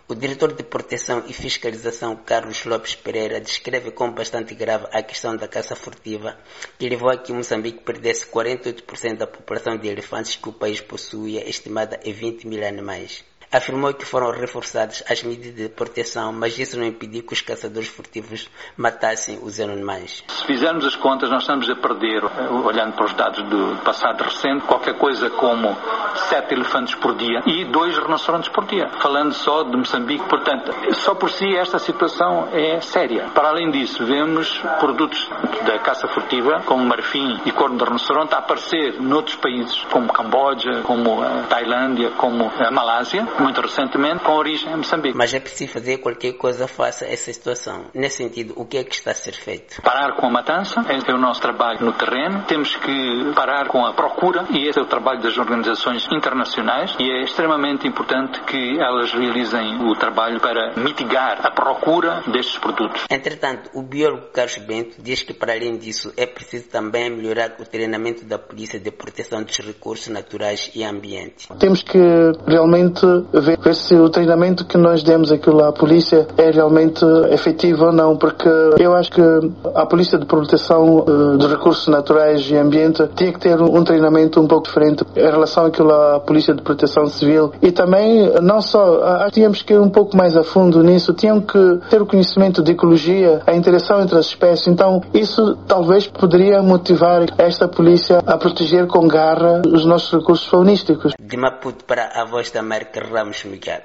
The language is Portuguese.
O diretor de Proteção e Fiscalização, Carlos Lopes Pereira, descreve como bastante grave a questão da caça furtiva, que levou a que Moçambique perdesse 48% da população de elefantes que o país possuía, estimada em 20 mil animais. Afirmou que foram reforçadas as medidas de proteção, mas isso não impediu que os caçadores furtivos matassem os animais. Se fizermos as contas, nós estamos a perder, olhando para os dados do passado recente, qualquer coisa como 7 elefantes por dia e 2 rinocerontes por dia. Falando só de Moçambique, portanto, só por si esta situação é séria. Para além disso, vemos produtos da caça furtiva, como marfim e corno de rinoceronte, a aparecer noutros países, como Camboja, como a Tailândia, como a Malásia, muito recentemente, com origem em Moçambique. Mas é preciso fazer qualquer coisa face a essa situação. Nesse sentido, o que é que está a ser feito? Parar com a matança, esse é o nosso trabalho no terreno. Temos que parar com a procura, e esse é o trabalho das organizações internacionais, e é extremamente importante que elas realizem o trabalho para mitigar a procura destes produtos. Entretanto, o biólogo Carlos Bento diz que, para além disso, é preciso também melhorar o treinamento da Polícia de Proteção dos Recursos Naturais e Ambiente. Temos que realmente ver se o treinamento que nós demos aquilo à polícia é realmente efetivo ou não, porque eu acho que a Polícia de Proteção dos Recursos Naturais e Ambiente tinha que ter um treinamento um pouco diferente em relação àquilo à Polícia de Proteção Civil, e também não só, tínhamos que ir um pouco mais a fundo nisso, tinham que ter o conhecimento de ecologia, a interação entre as espécies, então isso talvez poderia motivar esta polícia a proteger com garra os nossos recursos faunísticos. De Maputo para a Voz da América, Ramos Miguel.